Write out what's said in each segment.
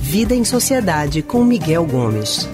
Vida em Sociedade com Miguel Gomes.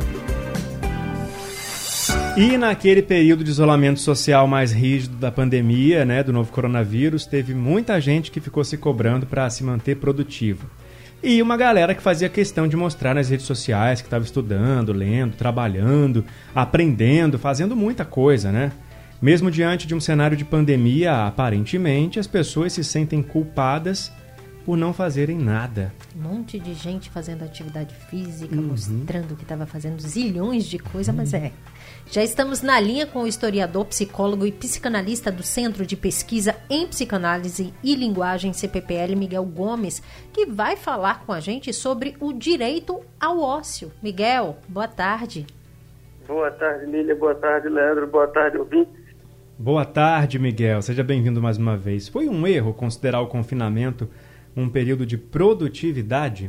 E naquele período de isolamento social mais rígido da pandemia, do novo coronavírus, teve muita gente que ficou se cobrando para se manter produtivo. E uma galera que fazia questão de mostrar nas redes sociais que estava estudando, lendo, trabalhando, aprendendo, fazendo muita coisa, Mesmo diante de um cenário de pandemia, aparentemente as pessoas se sentem culpadas por não fazerem nada. Um monte de gente fazendo atividade física, mostrando que estava fazendo zilhões de coisas, mas Já estamos na linha com o historiador, psicólogo e psicanalista do Centro de Pesquisa em Psicanálise e Linguagem, CPPL, Miguel Gomes, que vai falar com a gente sobre o direito ao ócio. Miguel, boa tarde. Boa tarde, Lília. Boa tarde, Leandro. Boa tarde, ouvintes. Boa tarde, Miguel. Seja bem-vindo mais uma vez. Foi um erro considerar o confinamento um período de produtividade?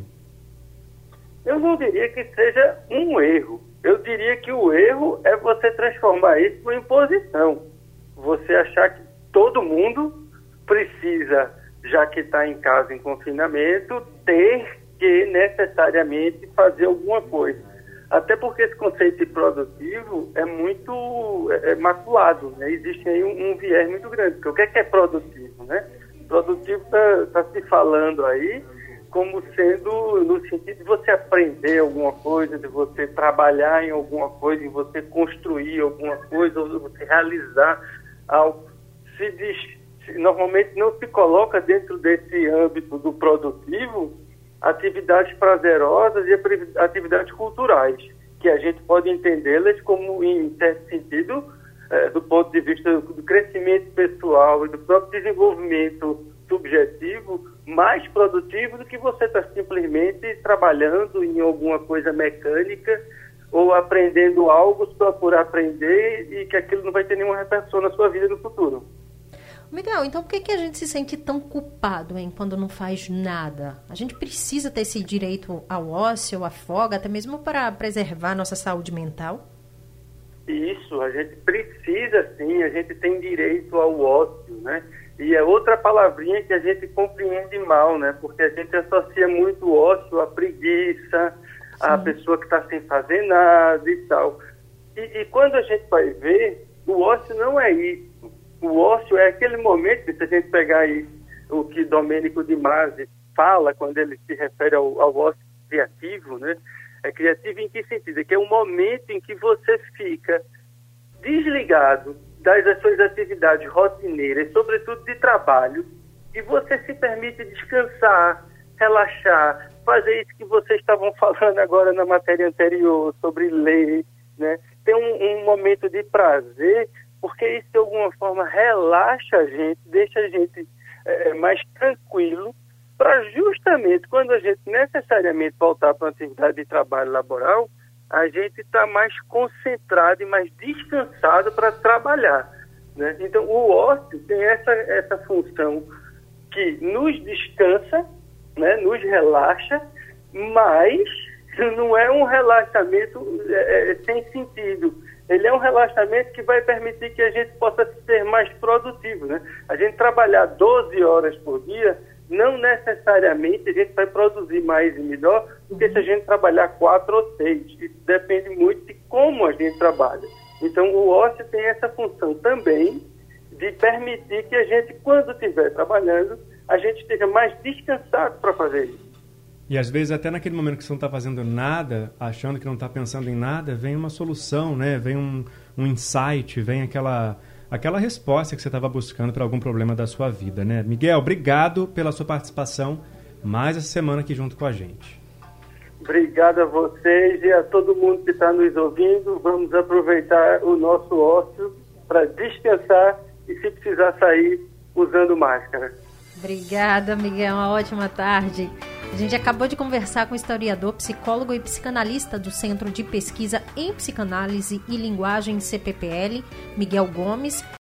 Eu não diria que seja um erro. Eu diria que o erro é você transformar isso em imposição. Você achar que todo mundo precisa, já que está em casa em confinamento, ter que necessariamente fazer alguma coisa. Até porque esse conceito de produtivo é muito maculado, Existe aí um viés muito grande. Porque o que é produtivo, Produtivo está se falando aí como sendo no sentido de você aprender alguma coisa, de você trabalhar em alguma coisa, de você construir alguma coisa, ou de você realizar algo. Normalmente não se coloca dentro desse âmbito do produtivo atividades prazerosas e atividades culturais, que a gente pode entendê-las como, em certo sentido, do ponto de vista do crescimento pessoal e do próprio desenvolvimento subjetivo, mais produtivo do que você estar simplesmente trabalhando em alguma coisa mecânica ou aprendendo algo só por aprender e que aquilo não vai ter nenhuma repercussão na sua vida no futuro. Miguel, então por que a gente se sente tão culpado quando não faz nada? A gente precisa ter esse direito ao ócio, à folga, até mesmo para preservar nossa saúde mental? Isso, a gente precisa sim, a gente tem direito ao ócio, E é outra palavrinha que a gente compreende mal, Porque a gente associa muito o ócio à preguiça, à pessoa que está sem fazer nada e tal. E quando a gente vai ver, o ócio não é isso. O ócio é aquele momento, se a gente pegar aí o que Domênico de Masi fala quando ele se refere ao ócio criativo, É criativo em que sentido? É que é um momento em que você fica desligado das suas atividades rotineiras, sobretudo de trabalho, e você se permite descansar, relaxar, fazer isso que vocês estavam falando agora na matéria anterior, sobre ler, Ter um momento de prazer, porque isso de alguma forma relaxa a gente, deixa a gente mais tranquilo, para justamente quando a gente necessariamente voltar para uma atividade de trabalho laboral, a gente está mais concentrado e mais descansado para trabalhar, Então, o ócio tem essa função que nos descansa, nos relaxa, mas não é um relaxamento sem sentido. Ele é um relaxamento que vai permitir que a gente possa ser mais produtivo, A gente trabalhar 12 horas por dia, não necessariamente a gente vai produzir mais e melhor do que se a gente trabalhar 4 ou 6. Isso depende muito de como a gente trabalha. Então, o ócio tem essa função também de permitir que a gente, quando estiver trabalhando, a gente esteja mais descansado para fazer isso. E às vezes até naquele momento que você não está fazendo nada, achando que não está pensando em nada, vem uma solução, vem um insight, vem aquela resposta que você estava buscando para algum problema da sua vida, Miguel, obrigado pela sua participação mais essa semana aqui junto com a gente. Obrigado a vocês e a todo mundo que está nos ouvindo. Vamos aproveitar o nosso ócio para descansar e, se precisar, sair usando máscara. Obrigada, Miguel. Uma ótima tarde. A gente acabou de conversar com o historiador, psicólogo e psicanalista do Centro de Pesquisa em Psicanálise e Linguagem, CPPL, Miguel Gomes.